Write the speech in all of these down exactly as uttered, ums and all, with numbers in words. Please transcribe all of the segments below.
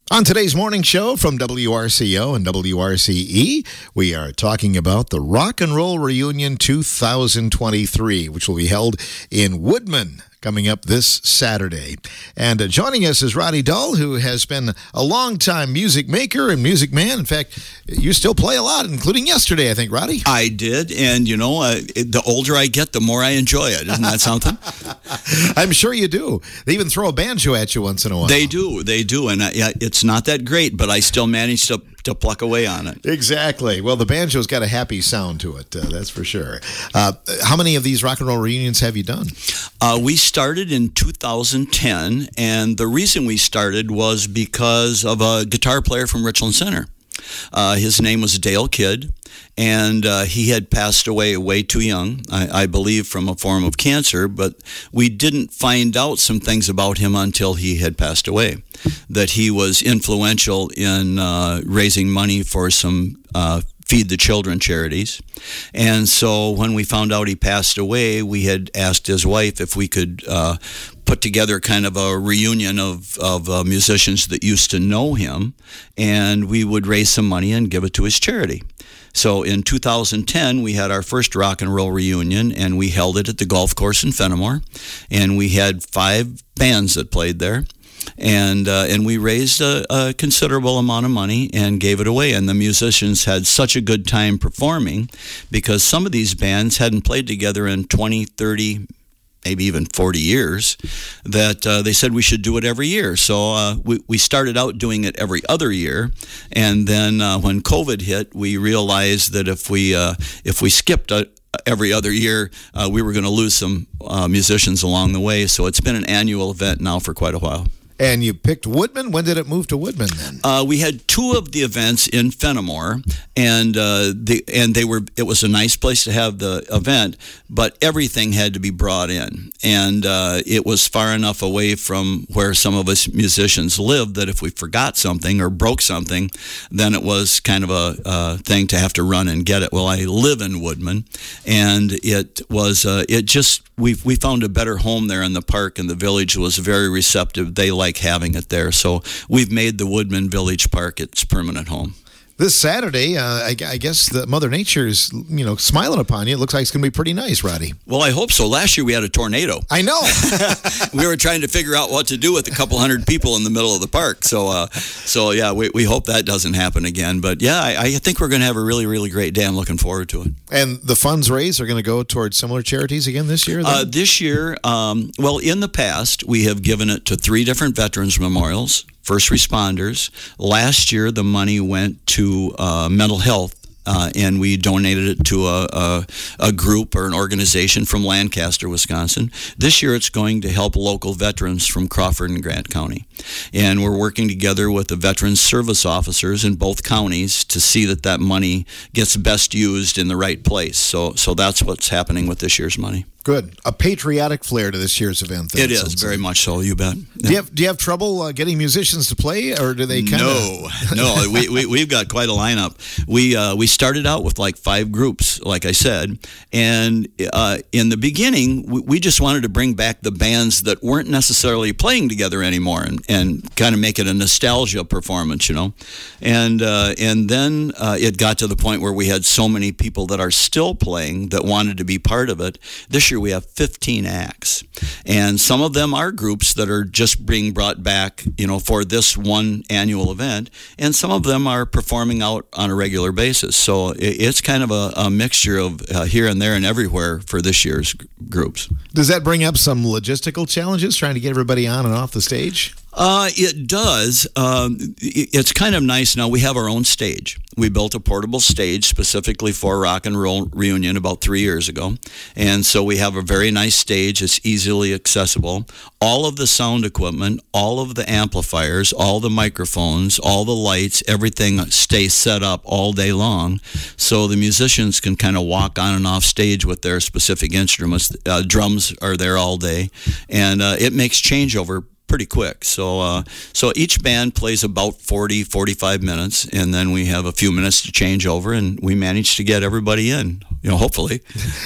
On today's morning show from W R C O and W R C E, we are talking about the Rock and Roll Reunion two thousand twenty-three, which will be held in Woodman coming up this Saturday. And uh, joining us is Roddy Dull, who has been a long-time music maker and music man. In fact, you still play a lot, including yesterday, I think, Roddy? I did, and you know, uh, it, the older I get, the more I enjoy it. Isn't that something? I'm sure you do. They even throw a banjo at you once in a while. They do, they do, and uh, yeah, it's not that great, but I still manage to to pluck away on it. Exactly. Well, the banjo's got a happy sound to it, uh, that's for sure. Uh, how many of these rock and roll reunions have you done? Uh, we started in two thousand ten, and the reason we started was because of a guitar player from Richland Center. Uh, his name was Dale Kidd, and uh, he had passed away way too young, I, I believe from a form of cancer, but we didn't find out some things about him until he had passed away, that he was influential in uh, raising money for some uh, Feed the Children charities. And so when we found out he passed away, we had asked his wife if we could uh, put together kind of a reunion of, of uh, musicians that used to know him, and we would raise some money and give it to his charity. So in two thousand ten, we had our first rock and roll reunion, and we held it at the golf course in Fenimore, and we had five bands that played there. And uh, and we raised a, a considerable amount of money and gave it away. And the musicians had such a good time performing because some of these bands hadn't played together in twenty, thirty, maybe even forty years, that uh, they said we should do it every year. So uh, we, we started out doing it every other year. And then uh, when COVID hit, we realized that if we, uh, if we skipped a every other year, uh, we were going to lose some uh, musicians along the way. So it's been an annual event now for quite a while. And you picked Woodman. When did it move to Woodman then? Uh, we had two of the events in Fenimore, and uh, the and they were. It was a nice place to have the event, but everything had to be brought in, and uh, it was far enough away from where some of us musicians lived that if we forgot something or broke something, then it was kind of a uh, thing to have to run and get it. Well, I live in Woodman, and it was uh, it just we we found a better home there in the park, and the village was very receptive. They liked like having it there. So we've made the Woodman Village Park its permanent home. This Saturday, uh, I, I guess the Mother Nature is, you know, smiling upon you. It looks like it's going to be pretty nice, Roddy. Well, I hope so. Last year we had a tornado. I know. We were trying to figure out what to do with a couple hundred people in the middle of the park. So, uh, so yeah, we, we hope that doesn't happen again. But yeah, I, I think we're going to have a really, really great day. I'm looking forward to it. And the funds raised are going to go towards similar charities again this year? Uh, this year, um, well, in the past, we have given it to three different veterans memorials, first responders. Last year, the money went to uh, mental health, uh, and we donated it to a, a, a group or an organization from Lancaster, Wisconsin. This year, it's going to help local veterans from Crawford and Grant County. And we're working together with the veterans service officers in both counties to see that that money gets best used in the right place. So, so that's what's happening with this year's money. Good. A patriotic flair to this year's event. Then, it is, very much so, you bet. Yeah. Do you have, do you have trouble uh, getting musicians to play, or do they kind of... No, no. we, we, we've got quite a lineup. We uh, we started out with like five groups, like I said, and uh, in the beginning, we, we just wanted to bring back the bands that weren't necessarily playing together anymore and, and kind of make it a nostalgia performance, you know. And, uh, and then uh, it got to the point where we had so many people that are still playing that wanted to be part of it. This year, we have fifteen acts, and some of them are groups that are just being brought back, you know, for this one annual event, and some of them are performing out on a regular basis. So it's kind of a, a mixture of uh, here and there and everywhere for this year's g- groups. Does that bring up some logistical challenges trying to get everybody on and off the stage? Uh, it does. Um, it's kind of nice now. We have our own stage. We built a portable stage specifically for Rock and Roll Reunion about three years ago. And so we have a very nice stage. It's easily accessible. All of the sound equipment, all of the amplifiers, all the microphones, all the lights, everything stays set up all day long. So the musicians can kind of walk on and off stage with their specific instruments. Uh, drums are there all day. And uh, it makes changeover pretty quick. So uh, so each band plays about forty, forty-five minutes, and then we have a few minutes to change over, and we manage to get everybody in, you know, hopefully.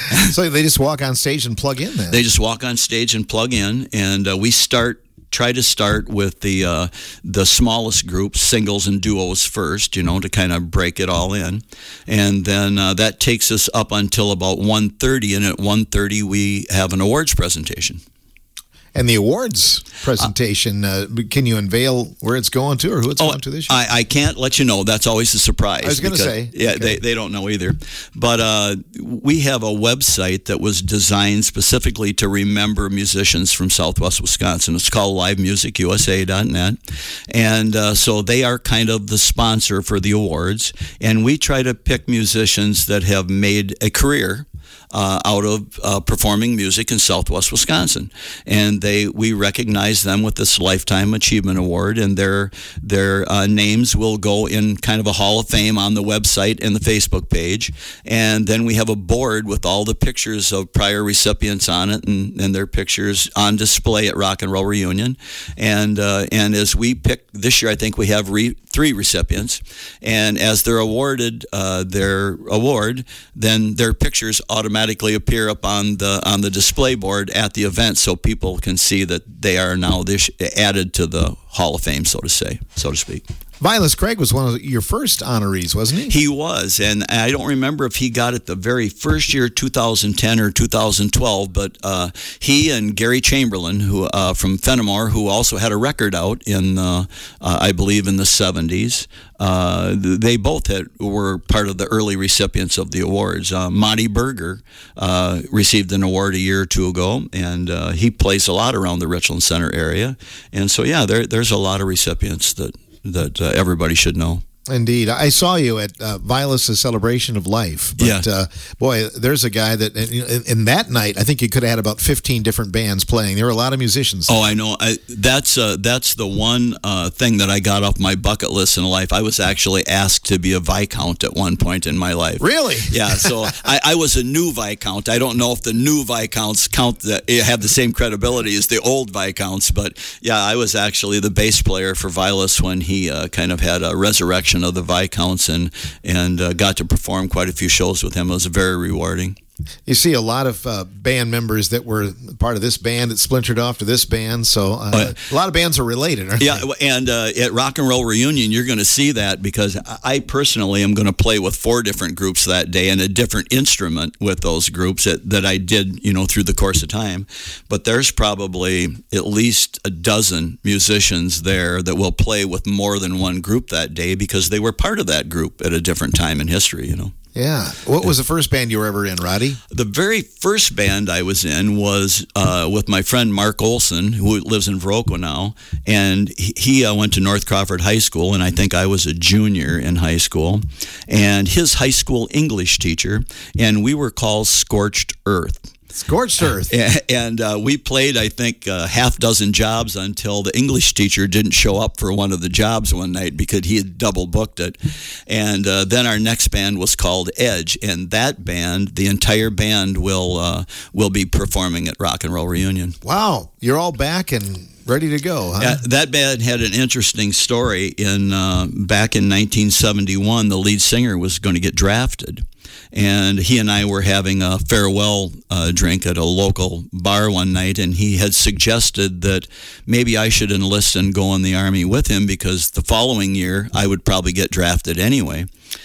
So they just walk on stage and plug in then? They just walk on stage and plug in, and uh, we start try to start with the uh, the smallest groups, singles and duos first, you know, to kind of break it all in. And then uh, that takes us up until about one thirty, and at one thirty we have an awards presentation. And the awards presentation, uh, can you unveil where it's going to or who it's oh, going to this year? I, I can't let you know. That's always a surprise. I was going to say. Yeah, okay. they, they don't know either. But uh, we have a website that was designed specifically to remember musicians from Southwest Wisconsin. It's called live music u s a dot net. And uh, so they are kind of the sponsor for the awards. And we try to pick musicians that have made a career Uh, out of uh, performing music in Southwest Wisconsin, and they we recognize them with this Lifetime Achievement Award, and their their uh, names will go in kind of a Hall of Fame on the website and the Facebook page, and then we have a board with all the pictures of prior recipients on it, and, and their pictures on display at Rock and Roll Reunion, and uh, and as we pick this year, I think we have re- three recipients, and as they're awarded uh, their award, then their pictures automatically appear up on the on the display board at the event, so people can see that they are now this, added to the Hall of Fame, so to say, so to speak. Vilas Craig was one of your first honorees, wasn't he? He was, and I don't remember if he got it the very first year, two thousand ten or two thousand twelve, but uh, he and Gary Chamberlain, who uh, from Fenimore, who also had a record out in, uh, uh, I believe, in the seventies, uh, they both had, were part of the early recipients of the awards. Uh, Monty Berger uh, received an award a year or two ago, and uh, he plays a lot around the Richland Center area. And so, yeah, there, there's a lot of recipients that that uh, everybody should know. Indeed. I saw you at uh, Vilas' Celebration of Life. But, yeah. uh, boy, there's a guy that, in, in that night, I think you could have had about fifteen different bands playing. There were a lot of musicians. Oh, I know. I, that's uh, that's the one uh, thing that I got off my bucket list in life. I was actually asked to be a Viscount at one point in my life. Really? Yeah, so I, I was a new Viscount. I don't know if the new Viscounts count the, have the same credibility as the old Viscounts, but yeah, I was actually the bass player for Vilas when he uh, kind of had a resurrection of the Viscounts, and and uh, got to perform quite a few shows with him. It was very rewarding. You see a lot of uh, band members that were part of this band that splintered off to this band, so uh, uh, a lot of bands are related, aren't yeah, they? Yeah, and uh, at Rock and Roll Reunion, you're going to see that, because I personally am going to play with four different groups that day and a different instrument with those groups that, that I did, you know, through the course of time. But there's probably at least a dozen musicians there that will play with more than one group that day, because they were part of that group at a different time in history, you know. Yeah. What was the first band you were ever in, Roddy? The very first band I was in was uh, with my friend Mark Olson, who lives in Viroqua now, and he, he uh, went to North Crawford High School, and I think I was a junior in high school, and his high school English teacher, and we were called Scorched Earth. Scorched Earth. And uh, we played, I think, a half dozen jobs until the English teacher didn't show up for one of the jobs one night because he had double booked it. And uh, then our next band was called Edge, and that band, the entire band, will uh, will be performing at Rock and Roll Reunion. Wow, you're all back and ready to go, huh? Uh, that band had an interesting story. In uh, back in nineteen seventy-one, the lead singer was going to get drafted. And he and I were having a farewell uh, drink at a local bar one night, and he had suggested that maybe I should enlist and go in the Army with him, because the following year I would probably get drafted anyway.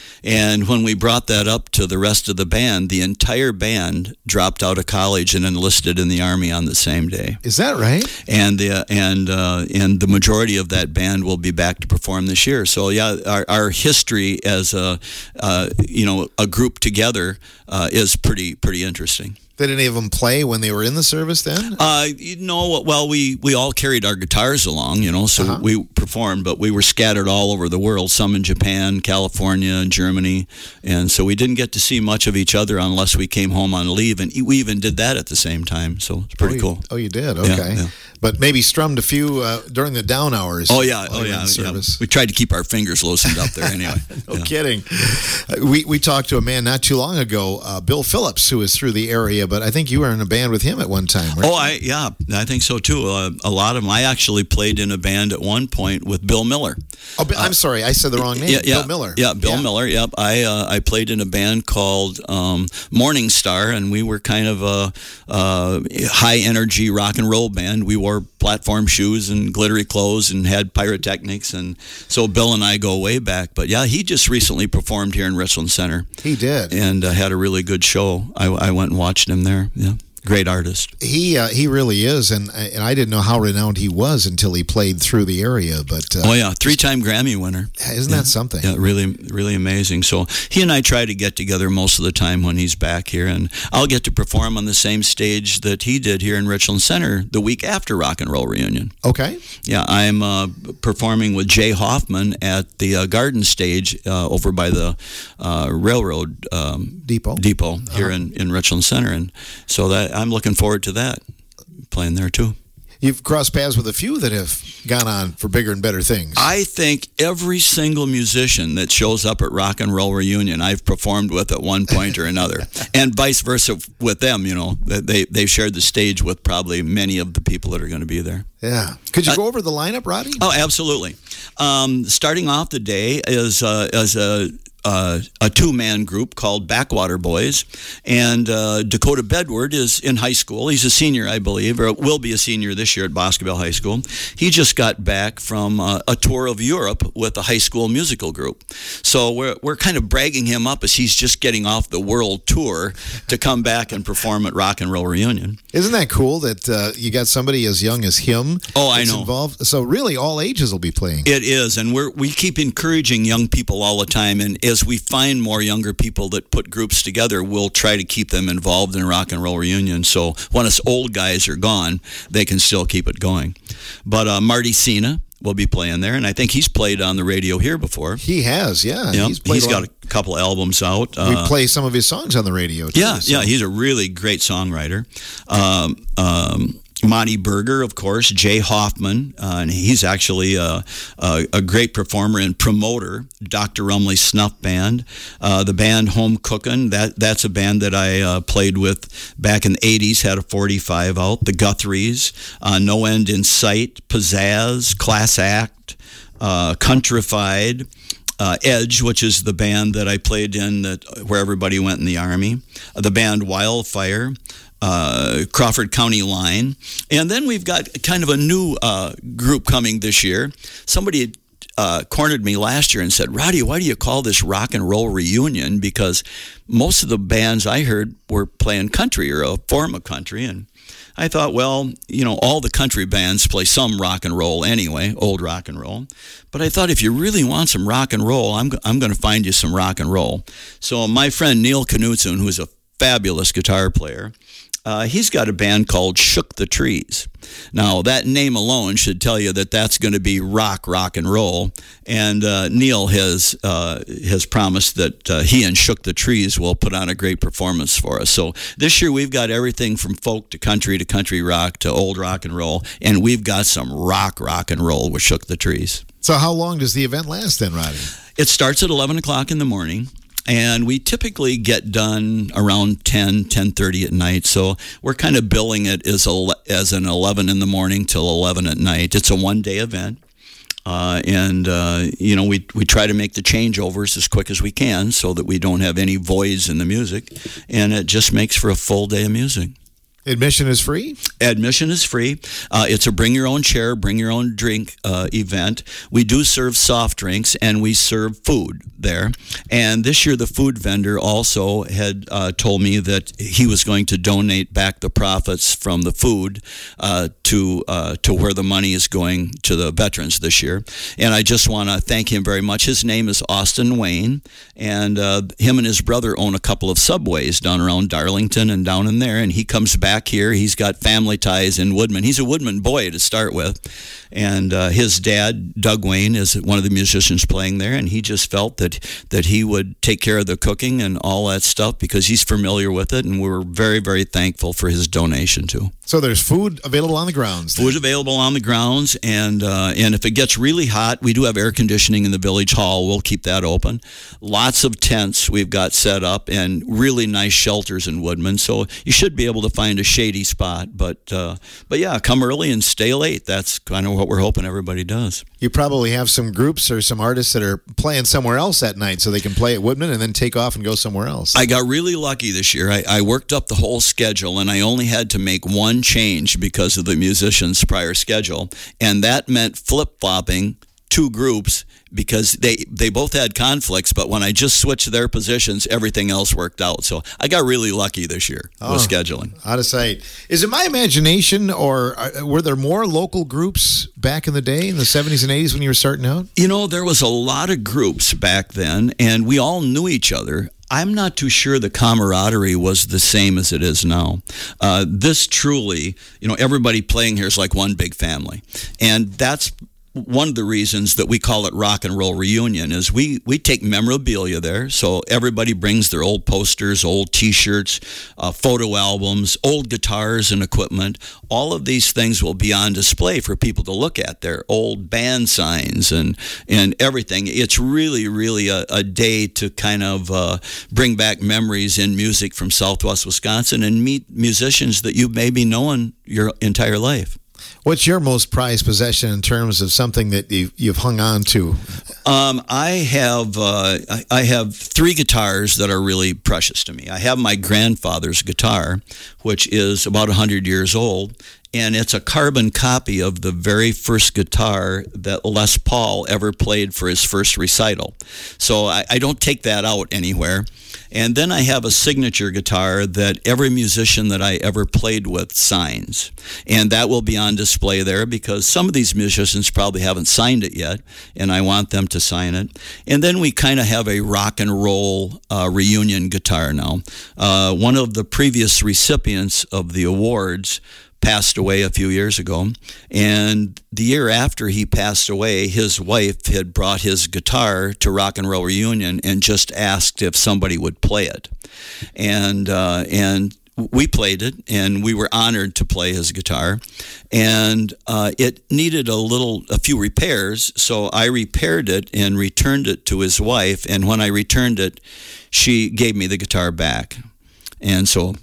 And when we brought that up to the rest of the band, the entire band dropped out of college and enlisted in the Army on the same day. Is that right? And the and uh, and the majority of that band will be back to perform this year. So yeah, our, our history as a uh, you know a group together uh, is pretty pretty interesting. Did any of them play when they were in the service then? Uh, you know, well, we, we all carried our guitars along, you know, so uh-huh. we performed, but we were scattered all over the world, some in Japan, California, Germany, and so we didn't get to see much of each other unless we came home on leave, and we even did that at the same time, so it's pretty oh, cool. You, oh, you did? Okay. Yeah, yeah. But maybe strummed a few uh, during the down hours. Oh, yeah, oh, yeah, yeah. We tried to keep our fingers loosened up there anyway. No yeah. kidding. Uh, we, we talked to a man not too long ago, uh, Bill Phillips, who is through the area area, but I think you were in a band with him at one time, right? Oh, I yeah, I think so too. Uh, a lot of them. I actually played in a band at one point with Bill Miller. Oh, I'm uh, sorry, I said the wrong name. Yeah, yeah, Bill Miller. Yeah, Bill yeah. Miller. Yep. I uh, I played in a band called um, Morning Star, and we were kind of a, a high energy rock and roll band. We wore platform shoes and glittery clothes and had pyrotechnics, and so Bill and I go way back. But yeah, he just recently performed here in Richland Center. He did, and uh, had a really good show. I, I went and watched him there. Yeah. Great artist. He uh, he really is, and and I didn't know how renowned he was until he played through the area. But uh, oh yeah, three-time Grammy winner. Isn't yeah. that something? Yeah, really, really amazing. So he and I try to get together most of the time when he's back here, and I'll get to perform on the same stage that he did here in Richland Center the week after Rock and Roll Reunion. Okay. Yeah, I'm uh, performing with Jay Hoffman at the uh, Garden Stage uh, over by the uh, railroad um, depot depot here uh-huh. in, in Richland Center, and so that I'm looking forward to that, playing there too. You've crossed paths with a few that have gone on for bigger and better things. I think every single musician that shows up at Rock and Roll Reunion, I've performed with at one point or another, and vice versa with them. You know, they they've shared the stage with probably many of the people that are going to be there. Yeah. Could you uh, go over the lineup, Roddy? Oh, absolutely. Um, starting off the day is uh, as a Uh, a two-man group called Backwater Boys, and uh, Dakota Bedward is in high school. He's a senior, I believe, or will be a senior this year at Boscobel High School. He just got back from uh, a tour of Europe with a high school musical group. So we're we're kind of bragging him up as he's just getting off the world tour to come back and perform at Rock and Roll Reunion. Isn't that cool that uh, you got somebody as young as him? Oh, I know. Involved? So really, all ages will be playing. It is, and we're we keep encouraging young people all the time, and as we find more younger people that put groups together, we'll try to keep them involved in Rock and Roll Reunion. So when us old guys are gone, they can still keep it going. But uh, Marty Cena will be playing there, and I think he's played on the radio here before. He has, yeah. Yep. He's, he's got a couple albums out. We uh, play some of his songs on the radio, too. Yeah, so. yeah, he's a really great songwriter. Um, um, Monty Berger, of course, Jay Hoffman, uh, and he's actually a, a, a great performer and promoter. Doctor Rumley Snuff Band, uh, the band Home Cookin', that that's a band that I uh, played with back in the eighties, had a forty-five out. The Guthries, uh, No End in Sight, Pizzazz, Class Act, uh, Countrified, Uh, Edge, which is the band that I played in that where everybody went in the Army, uh, the band Wildfire, uh, Crawford County Line, and then we've got kind of a new uh, group coming this year. Somebody uh, cornered me last year and said, "Roddy, why do you call this Rock and Roll Reunion? Because most of the bands I heard were playing country or a form of country." And I thought, well, you know, all the country bands play some rock and roll anyway, old rock and roll. But I thought if you really want some rock and roll, I'm I'm going to find you some rock and roll. So my friend Neil Knutson, who's a fabulous guitar player, uh, he's got a band called Shook the Trees. Now, that name alone should tell you that that's going to be rock, rock and roll. And uh, Neil has uh, has promised that uh, he and Shook the Trees will put on a great performance for us. So this year we've got everything from folk to country to country rock to old rock and roll. And we've got some rock, rock and roll with Shook the Trees. So how long does the event last then, Roddy? It starts at eleven o'clock in the morning. And we typically get done around ten, ten thirty at night. So we're kind of billing it as, a, as an eleven in the morning till eleven at night. It's a one-day event. Uh, and, uh, you know, we, we try to make the changeovers as quick as we can so that we don't have any voids in the music. And it just makes for a full day of music. Admission is free? Admission is free. Uh, it's a bring your own chair, bring your own drink uh, event. We do serve soft drinks and we serve food there. And this year the food vendor also had uh, told me that he was going to donate back the profits from the food uh, to uh, to where the money is going to the veterans this year. And I just want to thank him very much. His name is Austin Wayne, and uh, him and his brother own a couple of Subways down around Darlington and down in there. And he comes back back here. He's got family ties in Woodman. He's a Woodman boy to start with. And uh, his dad, Doug Wayne, is one of the musicians playing there, and he just felt that, that he would take care of the cooking and all that stuff because he's familiar with it, and we're very, very thankful for his donation, too. So there's food available on the grounds. Food available on the grounds, and uh, and if it gets really hot, we do have air conditioning in the village hall. We'll keep that open. Lots of tents we've got set up, and really nice shelters in Woodman. So you should be able to find a shady spot. But uh, but yeah, come early and stay late. That's kind of what we're hoping everybody does. You probably have some groups or some artists that are playing somewhere else at night, so they can play at Woodman and then take off and go somewhere else. I got really lucky this year. I, I worked up the whole schedule, and I only had to make one change because of the musicians' prior schedule, and that meant flip-flopping two groups because they, they both had conflicts, but when I just switched their positions, everything else worked out. So I got really lucky this year oh, with scheduling. Out of sight. Is it my imagination, or were there more local groups back in the day, in the seventies and eighties when you were starting out? You know, there was a lot of groups back then, and we all knew each other. I'm not too sure the camaraderie was the same as it is now. Uh, this truly, you know, everybody playing here is like one big family. And that's one of the reasons that we call it Rock and Roll Reunion is we, we take memorabilia there. So everybody brings their old posters, old T-shirts, uh, photo albums, old guitars and equipment. All of these things will be on display for people to look at. Their old band signs and and everything. It's really, really a, a day to kind of uh, bring back memories in music from Southwest Wisconsin and meet musicians that you've maybe known your entire life. What's your most prized possession in terms of something that you've, you've hung on to? Um, I have uh, I, I have three guitars that are really precious to me. I have my grandfather's guitar, which is about one hundred years old, and it's a carbon copy of the very first guitar that Les Paul ever played for his first recital. So I, I don't take that out anywhere. And then I have a signature guitar that every musician that I ever played with signs. And that will be on display there because some of these musicians probably haven't signed it yet, and I want them to sign it. And then we kind of have a rock and roll uh, reunion guitar now. Uh, one of the previous recipients of the awards passed away a few years ago, and the year after he passed away, his wife had brought his guitar to Rock and Roll Reunion and just asked if somebody would play it, and uh, and we played it, and we were honored to play his guitar, and uh, it needed a little, a few repairs, so I repaired it and returned it to his wife, and when I returned it, she gave me the guitar back, and so.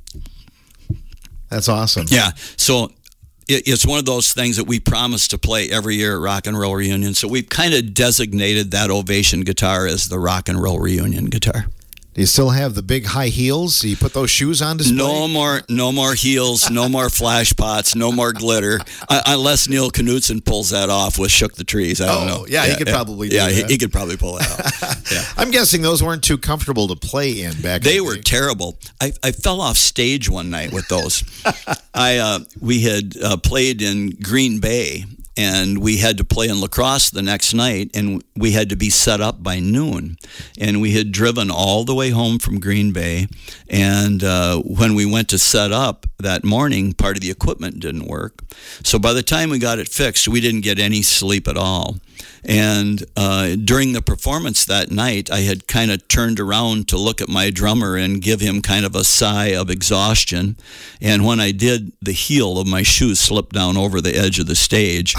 That's awesome. Yeah. So it, it's one of those things that we promise to play every year at Rock and Roll Reunion. So we've kind of designated that Ovation guitar as the Rock and Roll Reunion guitar. Do you still have the big high heels? Do you put those shoes on display? No more, no more heels, no more flash pots, no more glitter. Uh, unless Neil Knudsen pulls that off with Shook the Trees. I don't oh, know. Yeah, yeah, he could yeah, probably do yeah, that. Yeah, he, he could probably pull that off. Yeah. I'm guessing those weren't too comfortable to play in back They in the were day. terrible. I, I fell off stage one night with those. I uh, We had uh, played in Green Bay, and we had to play in La Crosse the next night, and we had to be set up by noon. And we had driven all the way home from Green Bay, and uh, when we went to set up that morning, part of the equipment didn't work. So by the time we got it fixed, we didn't get any sleep at all. And uh, during the performance that night, I had kind of turned around to look at my drummer and give him kind of a sigh of exhaustion. And when I did, the heel of my shoe slipped down over the edge of the stage.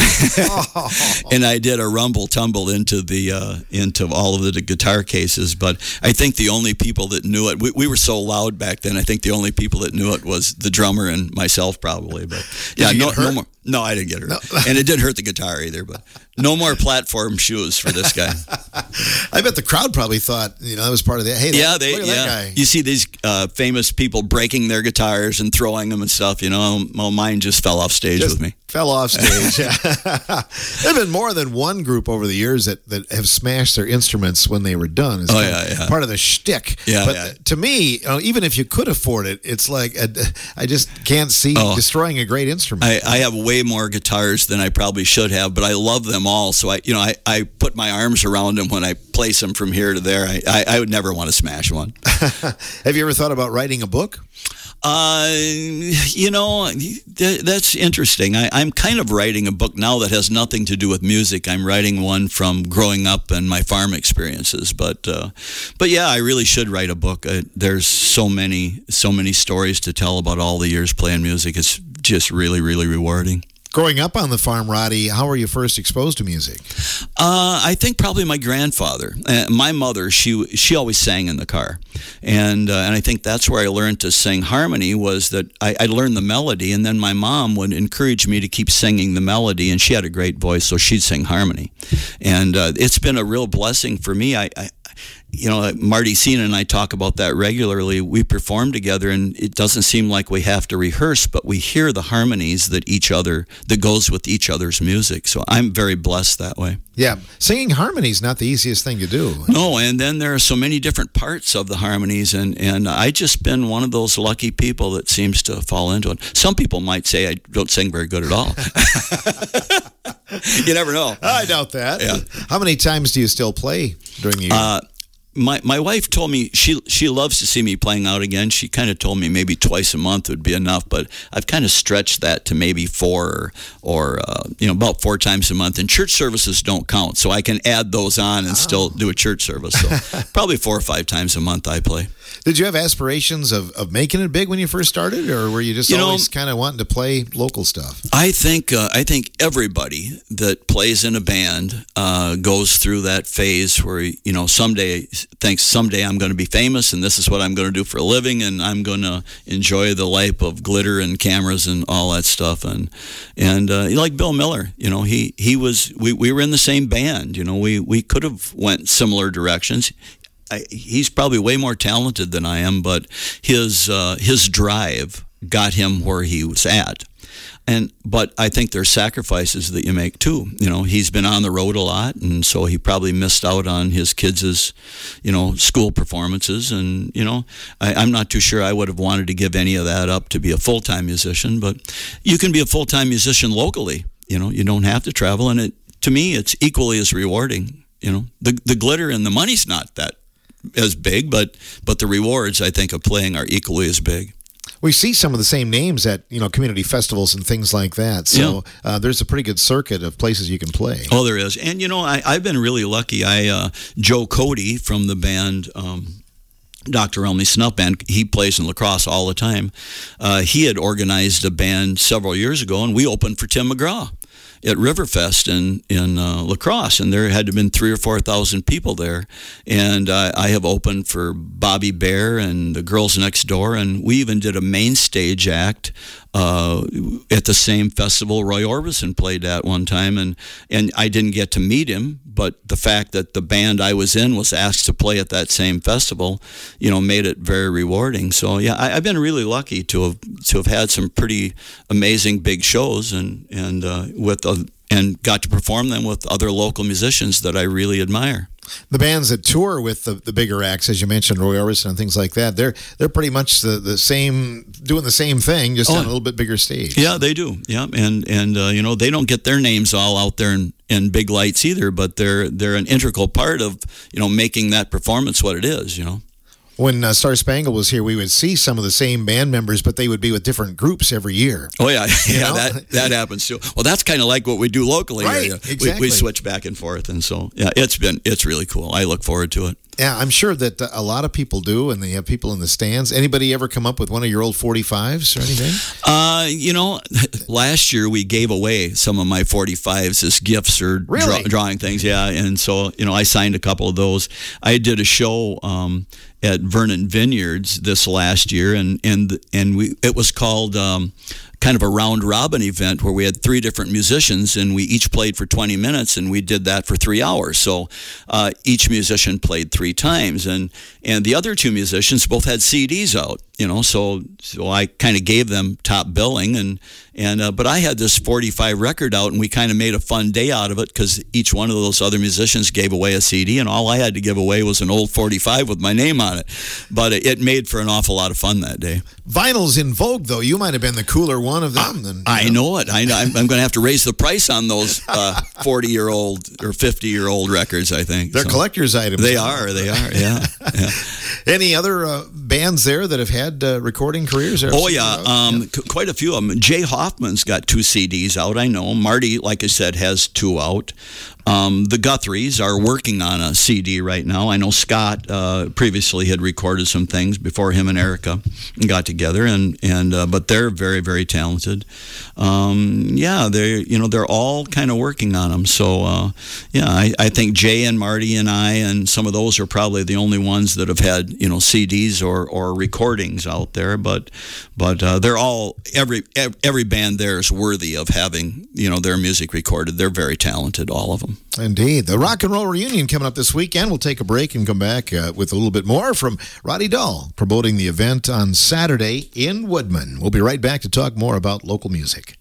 And I did a rumble tumble into the uh, into all of the guitar cases. But I think the only people that knew it, we, we were so loud back then, I think the only people that knew it was the drummer and myself probably. But yeah, no, no more. No, I didn't get hurt. No. And it didn't hurt the guitar either, but no more platform shoes for this guy. I bet the crowd probably thought, you know, that was part of the, hey, yeah, that, they, look at yeah. that guy. You see these uh, famous people breaking their guitars and throwing them and stuff, you know. Well, mine just fell off stage just with me. Fell off stage. There've been more than one group over the years that, that have smashed their instruments when they were done. It's oh, kind yeah, of yeah. part of the shtick. Yeah, but yeah. to me, you know, even if you could afford it, it's like a, I just can't see Oh. destroying a great instrument. I, I have way more guitars than I probably should have, but I love them all. So I, you know, I, I put my arms around them when I place them from here to there. I, I, I would never want to smash one. Have you ever thought about writing a book? Uh, you know, th- that's interesting. I, I'm kind of writing a book now that has nothing to do with music. I'm writing one from growing up and my farm experiences. But, uh, but yeah, I really should write a book. Uh, there's so many, so many stories to tell about all the years playing music. It's just really, really rewarding. Growing up on the farm, Roddy, how were you first exposed to music? Uh, I think probably my grandfather. Uh, my mother, she she always sang in the car, and uh, and I think that's where I learned to sing harmony. Was that I, I learned the melody, and then my mom would encourage me to keep singing the melody, and she had a great voice, so she'd sing harmony, and uh, it's been a real blessing for me. I. I You know, Marty Cena and I talk about that regularly. We perform together, and it doesn't seem like we have to rehearse, but we hear the harmonies that each other that goes with each other's music. So I'm very blessed that way. Yeah, singing harmony is not the easiest thing to do. No, and then there are so many different parts of the harmonies, and, and I just been one of those lucky people that seems to fall into it. Some people might say I don't sing very good at all. You never know. I doubt that. Yeah. How many times do you still play during the year? Uh, My my wife told me she she loves to see me playing out again. She kind of told me maybe twice a month would be enough, but I've kind of stretched that to maybe four or, or uh, you know about four times a month. And church services don't count, so I can add those on and oh. still do a church service. So probably four or five times a month I play. Did you have aspirations of, of making it big when you first started, or were you just you always kind of wanting to play local stuff? I think uh, I think everybody that plays in a band uh, goes through that phase where you know someday thinks someday I'm going to be famous and this is what I'm going to do for a living and I'm going to enjoy the life of glitter and cameras and all that stuff and and uh, like Bill Miller, you know he he was we, we were in the same band, you know we we could have went similar directions. I, he's probably way more talented than I am, but his uh, his drive got him where he was at. And but I think there's sacrifices that you make too. You know, he's been on the road a lot, and so he probably missed out on his kids' you know school performances. And you know, I, I'm not too sure I would have wanted to give any of that up to be a full time musician. But you can be a full time musician locally. You know, you don't have to travel, and it to me it's equally as rewarding. You know, the the glitter and the money's not that as big, but but the rewards I think of playing are equally as big. We see some of the same names at you know community festivals and things like that. So yeah. uh, there's a pretty good circuit of places you can play. Oh, there is, and you know I, I've been really lucky. I uh, Joe Cody from the band. Um, Doctor Elmy Snuff Band, he plays in La Crosse all the time. Uh, he had organized a band several years ago, and we opened for Tim McGraw at Riverfest in in uh, La Crosse, and there had to have been three or four thousand people there. And uh, I have opened for Bobby Bear and the Girls Next Door, and we even did a main stage act uh, at the same festival Roy Orbison played at one time, and and I didn't get to meet him, but the fact that the band I was in was asked to play at that same festival, you know, made it very rewarding. So yeah, I, I've been really lucky to have to have had some pretty amazing big shows, and and uh, with uh, and got to perform them with other local musicians that I really admire. The bands that tour with the, the bigger acts, as you mentioned, Roy Orbison and things like that, they're they're pretty much the, the same, doing the same thing, just oh, on a little bit bigger stage. Yeah, they do. Yeah, and and uh, you know they don't get their names all out there in, in big lights either, but they're they're an integral part of you know making that performance what it is. You know. When uh, Star Spangled was here, we would see some of the same band members, but they would be with different groups every year. Oh, yeah. Yeah, know? that that happens too. Well, that's kind of like what we do locally. Right, here. exactly. We, we switch back and forth. And so, yeah, it's been, it's really cool. I look forward to it. Yeah, I'm sure that a lot of people do, and they have people in the stands. Anybody ever come up with one of your old forty-fives or anything? Uh, you know, last year we gave away some of my forty-fives as gifts or really? draw, drawing things. Yeah, and so, you know, I signed a couple of those. I did a show um, at Vernon Vineyards this last year, and and and we it was called um, kind of a round robin event where we had three different musicians, and we each played for twenty minutes, and we did that for three hours. So uh, each musician played three times, and and the other two musicians both had C Ds out, you know, so so I kind of gave them top billing, and and uh, but I had this forty-five record out, and we kind of made a fun day out of it because each one of those other musicians gave away a C D, and all I had to give away was an old forty-five with my name on it. But it, it made for an awful lot of fun that day. Vinyl's in vogue, though. You might have been the cooler one of them. Uh, than, I know. know it. I know. I'm, I'm going to have to raise the price on those forty-year-old or fifty-year-old records, I think. They're so. collector's items. They are. They are, yeah. yeah. Any other uh, bands there that have had uh, recording careers? Oh, yeah. Um, yeah. C- quite a few of them. Jay Hoffman's got two C Ds out, I know. Marty, like I said, has two out. Um, the Guthries are working on a C D right now. I know Scott uh, previously had recorded some things before him and Erica got together, and and uh, but they're very, very talented. Um, yeah, they you know they're all kind of working on them. So uh, yeah, I, I think Jay and Marty and I and some of those are probably the only ones that have had you know C Ds or, or recordings out there. But but uh, they're all every every band there is worthy of having you know their music recorded. They're very talented, all of them. Indeed. The Rock and Roll Reunion coming up this weekend. We'll take a break and come back uh, with a little bit more from Roddy Dahl promoting the event on Saturday in Woodman. We'll be right back to talk more about local music.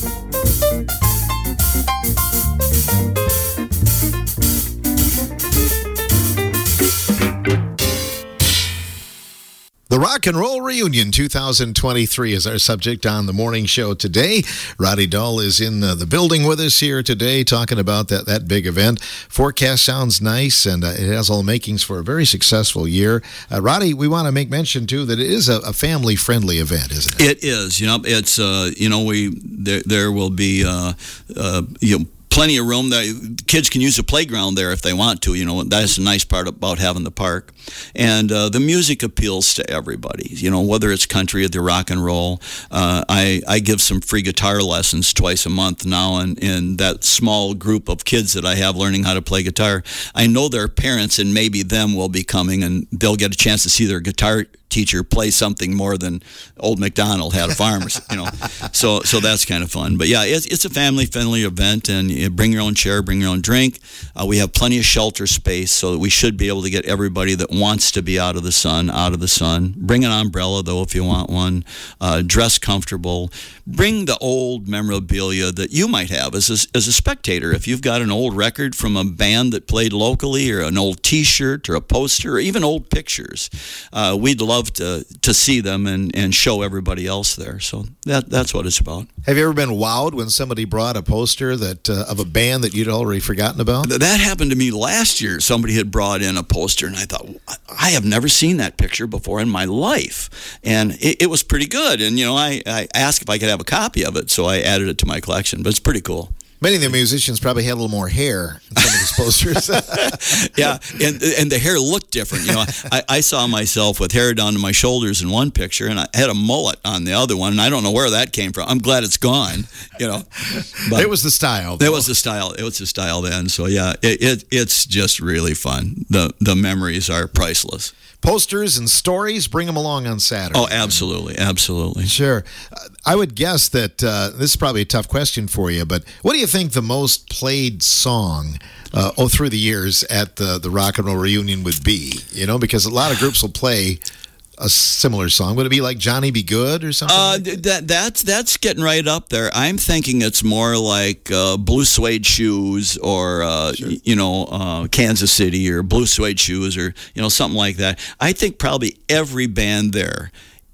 The Rock and Roll Reunion two thousand twenty-three is our subject on the morning show today. Roddy Dahl is in uh, the building with us here today talking about that, that big event. Forecast sounds nice, and uh, it has all the makings for a very successful year. Uh, Roddy, we want to make mention, too, that it is a, a family-friendly event, isn't it? It is. You know, it's, uh, you know, we there, there will be, uh, uh, you know, plenty of room. The kids can use the playground there if they want to. You know, that's a nice part about having the park. And uh, the music appeals to everybody. You know, whether it's country or the rock and roll. Uh, I I give some free guitar lessons twice a month now, and in that small group of kids that I have learning how to play guitar, I know their parents and maybe them will be coming, and they'll get a chance to see their guitar teacher play something more than old MacDonald had a farm, you know. So so that's kind of fun. But yeah, it's it's a family-friendly event, and you bring your own chair, bring your own drink. Uh, we have plenty of shelter space, so that we should be able to get everybody that wants to be out of the sun, out of the sun. Bring an umbrella, though, if you want one. Uh, dress comfortable. Bring the old memorabilia that you might have as a, as a spectator. If you've got an old record from a band that played locally, or an old T-shirt, or a poster, or even old pictures, uh, we'd love to to see them and, and show everybody else there. So that that's what it's about. Have you ever been wowed when somebody brought a poster that uh, of a band that you'd already forgotten about? That happened to me last year. Somebody had brought in a poster, and I thought, I have never seen that picture before in my life. And it, it was pretty good. And, you know, I, I asked if I could have a copy of it, so I added it to my collection. But it's pretty cool. Many of the musicians probably had a little more hair in some of these posters. Yeah, and and the hair looked different. You know, I, I saw myself with hair down to my shoulders in one picture, and I had a mullet on the other one, and I don't know where that came from. I'm glad it's gone. You know, but it was the style. It was the style. It was the style then. So yeah, it, it it's just really fun. The the memories are priceless. Posters and stories, bring them along on Saturday. Oh, absolutely, absolutely. Sure. Uh, I would guess that uh, this is probably a tough question for you, but what do you think the most played song uh, oh through the years at the, the Rock and Roll Reunion would be? You know, because a lot of groups will play a similar song. Would it be like Johnny Be Good or something? Uh, like that? that that's that's getting right up there. I'm thinking it's more like uh, Blue Suede Shoes, or uh, sure. you know uh, Kansas City, or Blue Suede Shoes, or you know something like that. I think probably every band there,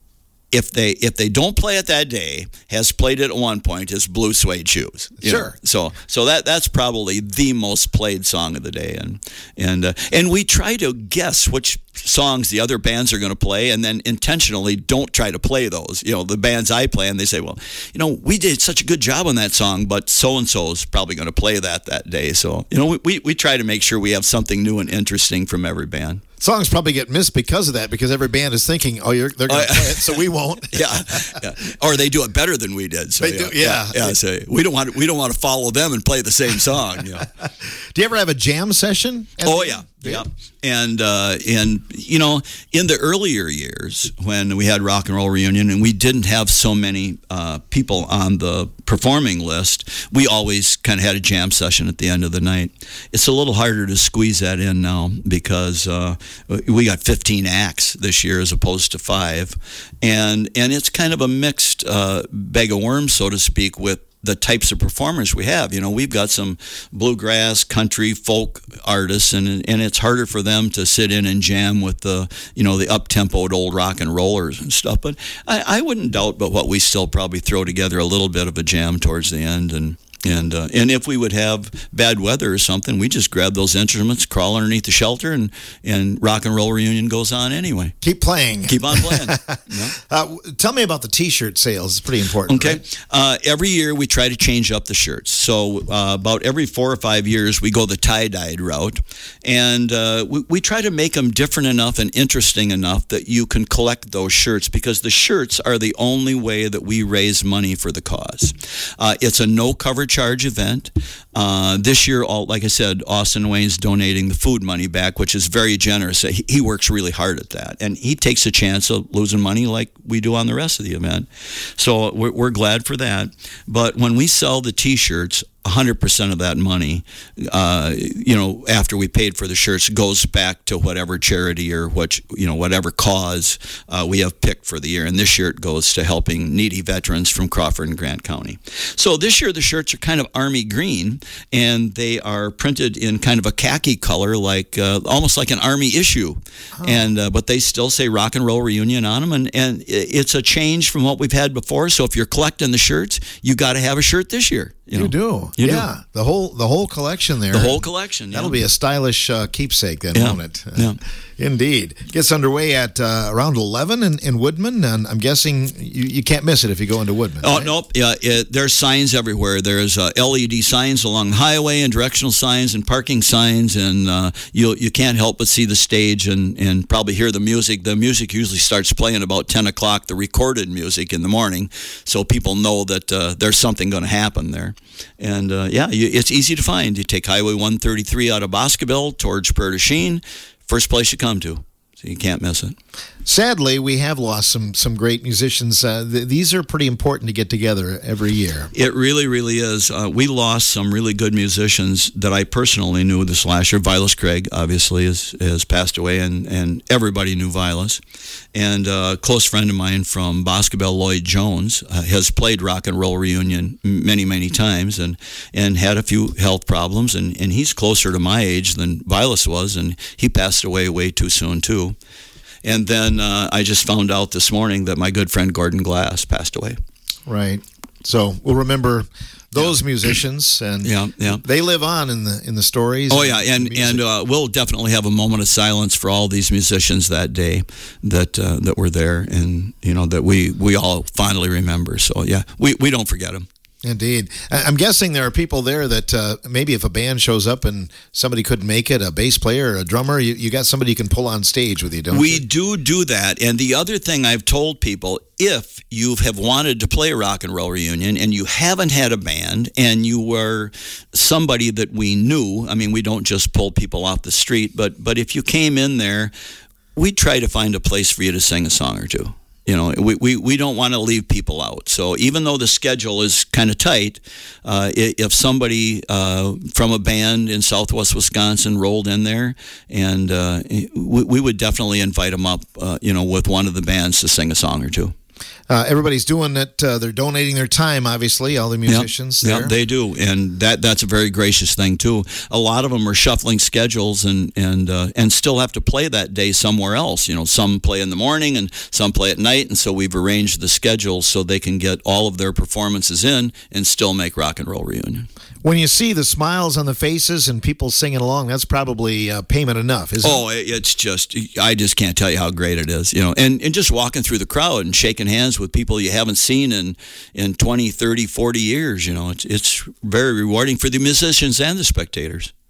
if they if they don't play it that day, has played it at one point, is Blue Suede Shoes. Sure. Know? So so that that's probably the most played song of the day, and and uh, and we try to guess which songs the other bands are going to play, and then intentionally don't try to play those. You know, the bands I play, and they say, well, you know, we did such a good job on that song, but so and so is probably going to play that that day. So you know, we, we we try to make sure we have something new and interesting from every band. Songs probably get missed because of that, because every band is thinking, oh, you're, they're going to uh, play it, so we won't. yeah, yeah, or they do it better than we did. So they yeah, do, yeah. yeah. yeah so we don't want we don't want to follow them and play the same song. You know. Do you ever have a jam session? Oh yeah, Yeah, and uh, and you know, in the earlier years when we had Rock and Roll Reunion and we didn't have so many uh, people on the performing list, we always kind of had a jam session at the end of the night. It's a little harder to squeeze that in now because uh, we got fifteen acts this year as opposed to five, and and it's kind of a mixed uh, bag of worms, so to speak, with the types of performers we have. You know, we've got some bluegrass, country, folk artists, and and it's harder for them to sit in and jam with the, you know, the up-tempoed old rock and rollers and stuff. But I, I wouldn't doubt but what we still probably throw together a little bit of a jam towards the end. And And uh, and if we would have bad weather or something, we just grab those instruments, crawl underneath the shelter, and, and Rock and Roll Reunion goes on anyway. Keep playing. Keep on playing. Yeah. uh, tell me about the T-shirt sales. It's pretty important. Okay. Right? Uh, every year we try to change up the shirts. So uh, about every four or five years we go the tie-dyed route. And uh, we, we try to make them different enough and interesting enough that you can collect those shirts, because the shirts are the only way that we raise money for the cause. Uh, it's a no-cover charge event. Uh, this year, all, like I said, Austin Wayne's donating the food money back, which is very generous. He, he works really hard at that, and he takes a chance of losing money like we do on the rest of the event. So we're, we're glad for that. But when we sell the T-shirts, one hundred percent of that money, uh, you know, after we paid for the shirts, goes back to whatever charity or what, you know, whatever cause uh, we have picked for the year. And this year it goes to helping needy veterans from Crawford and Grant County. So this year the shirts are kind of army green, and they are printed in kind of a khaki color, like uh, almost like an army issue. Oh. And uh, but they still say Rock and Roll Reunion on them, and and it's a change from what we've had before. So if you're collecting the shirts, you got to have a shirt this year. You, know? you do. You yeah, do. the whole the whole collection there. The whole collection. Yeah. That'll be a stylish uh, keepsake then, yeah. won't it? Yeah. Indeed. Gets underway at uh, around eleven in, in Woodman, and I'm guessing you, you can't miss it if you go into Woodman. Oh, right? nope. Yeah, it, there's signs everywhere. There's uh, L E D signs along the highway, and directional signs and parking signs, and uh, you you can't help but see the stage and, and probably hear the music. The music usually starts playing about ten o'clock, the recorded music in the morning, so people know that uh, there's something going to happen there. And, uh, yeah, you, it's easy to find. You take Highway one thirty-three out of Boscobel towards Prairie du Chien, first place you come to. So you can't miss it. Sadly, we have lost some some great musicians. Uh, th- these are pretty important to get together every year. It really, really is. Uh, we lost some really good musicians that I personally knew this last year. Vilas Craig, obviously, has, has passed away, and, and everybody knew Vilas. And uh, a close friend of mine from Boscobel, Lloyd Jones, uh, has played Rock and Roll Reunion many, many times and, and had a few health problems. And, and he's closer to my age than Vilas was, and he passed away way too soon, too. And then uh, I just found out this morning that my good friend Gordon Glass passed away. Right. So we'll remember those yeah. musicians, and yeah, yeah. they live on in the in the stories. Oh yeah, and and, and uh, we'll definitely have a moment of silence for all these musicians that day that uh, that were there, and you know that we, we all fondly remember. So yeah, we, we don't forget them. Indeed. I'm guessing there are people there that uh, maybe if a band shows up and somebody couldn't make it, a bass player or a drummer, you, you got somebody you can pull on stage with you, don't we you? We do do that. And the other thing I've told people, if you have wanted to play a Rock and Roll Reunion and you haven't had a band and you were somebody that we knew, I mean, we don't just pull people off the street, but, but if you came in there, we'd try to find a place for you to sing a song or two. You know, we, we, we don't want to leave people out. So even though the schedule is kind of tight, uh, if somebody uh, from a band in Southwest Wisconsin rolled in there, and uh, we, we would definitely invite them up, uh, you know, with one of the bands to sing a song or two. Uh, everybody's doing it. Uh, they're donating their time, obviously, all the musicians. Yeah, there. they do, and that that's a very gracious thing too. A lot of them are shuffling schedules and and uh, and still have to play that day somewhere else. You know, some play in the morning and some play at night, and so we've arranged the schedules so they can get all of their performances in and still make Rock and Roll Reunion. When you see the smiles on the faces and people singing along, that's probably uh, payment enough, isn't oh, it? Oh, it's just, I just can't tell you how great it is. You know, and, and just walking through the crowd and shaking hands with people you haven't seen in, in twenty, thirty, forty years, you know, it's, it's very rewarding for the musicians and the spectators.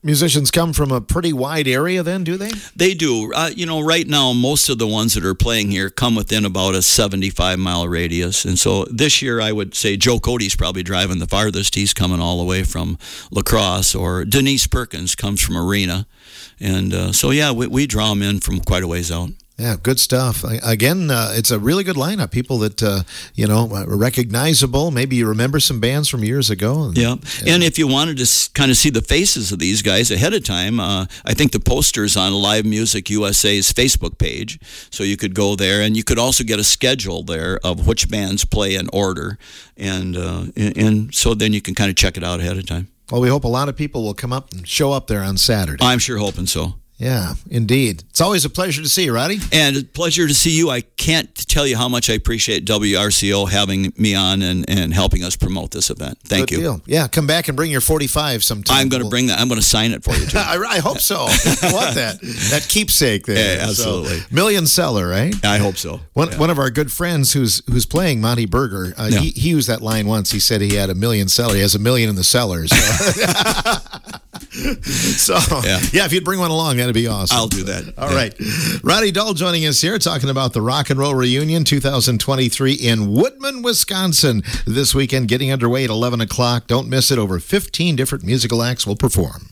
Musicians come from a pretty wide area then, do they? They do. Uh, you know, right now, most of the ones that are playing here come within about a seventy-five mile radius. And so this year, I would say Joe Cody's probably driving the farthest. He's coming all the way from La Crosse, or Denise Perkins comes from Arena. And uh, so, yeah, we, we draw them in from quite a ways out. Yeah, good stuff. Again, uh, it's a really good lineup. People that, uh, you know, are recognizable. Maybe you remember some bands from years ago. And, yeah. yeah. And if you wanted to kind of see the faces of these guys ahead of time, uh, I think the poster's on Live Music U S A's Facebook page. So you could go there, and you could also get a schedule there of which bands play in order. And, uh, and, and so then you can kind of check it out ahead of time. Well, we hope a lot of people will come up and show up there on Saturday. I'm sure hoping so. Yeah, indeed. It's always a pleasure to see you, Roddy. And a pleasure to see you. I can't tell you how much I appreciate W R C O having me on and, and helping us promote this event. Thank Good you. Deal. Yeah, come back and bring your forty-five sometime. I'm going to bring that. I'm going to sign it for you, too. I, I hope so. I want that. That keepsake there. Yeah, absolutely. So, million seller, right? I hope so. One, yeah. one of our good friends who's who's playing, Monty Berger, uh, yeah. he, he used that line once. He said he had a million seller. He has a million in the cellar. So, so yeah. yeah, if you'd bring one along, that'd be awesome. I'll do that. All yeah. right. Roddy Dull joining us here, talking about the Rock and Roll Reunion two thousand twenty-three in Woodman, Wisconsin this weekend, getting underway at eleven o'clock. Don't miss it. Over fifteen different musical acts will perform.